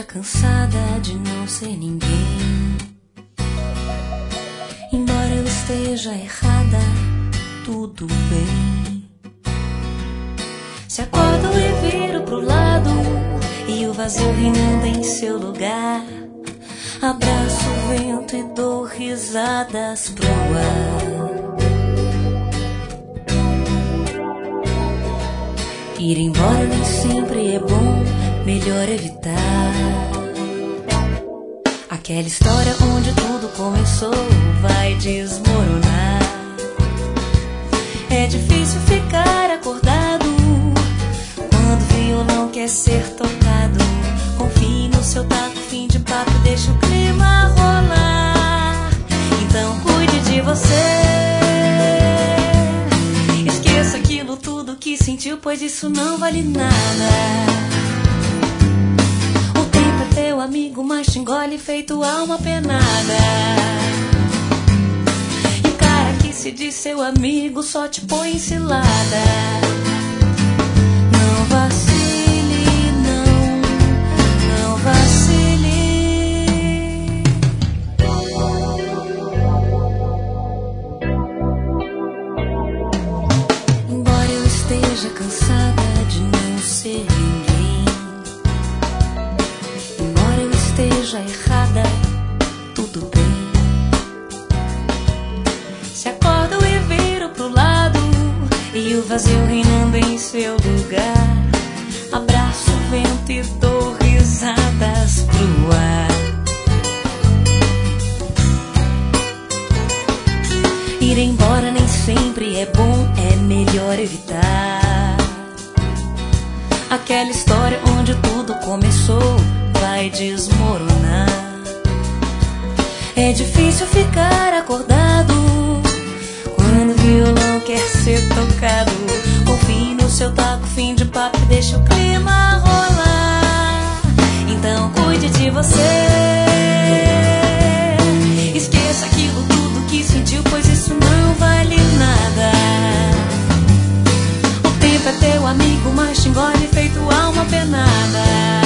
cansada de não ser ninguém. Embora eu esteja errada, tudo bem. Se acordo e viro pro lado e o vazio reinando em seu lugar, abraço o vento e dou risadas pro ar. Ir embora nem sempre é bom, melhor evitar. Aquela história onde tudo começou vai desmoronar. É difícil ficar acordado quando o violão quer ser tocado. Confie no seu taco, fim de papo, deixa o clima rolar. Então cuide de você. Esqueça aquilo tudo que sentiu, pois isso não vale nada. O tempo é teu amigo, mas te engole feito alma penada. E o cara que se diz seu amigo só te põe em cilada. Não vacile, não vacile. Embora eu esteja cansada de não ser ninguém, embora eu esteja errada, tudo bem. Se acordo e viro pro lado e o vazio reinando em seu lugar, abraço o vento e dou risadas pro ar. Ir embora nem sempre é bom, é melhor evitar. Aquela história onde tudo começou vai desmoronar. É difícil ficar acordado quando o violão quer ser tocado. Confie no seu taco, fim de papo, deixa o clima rolar. Então cuide de você. Esqueça aquilo tudo que sentiu, pois isso não vale nada. O tempo é teu amigo, mas te engole feito alma penada.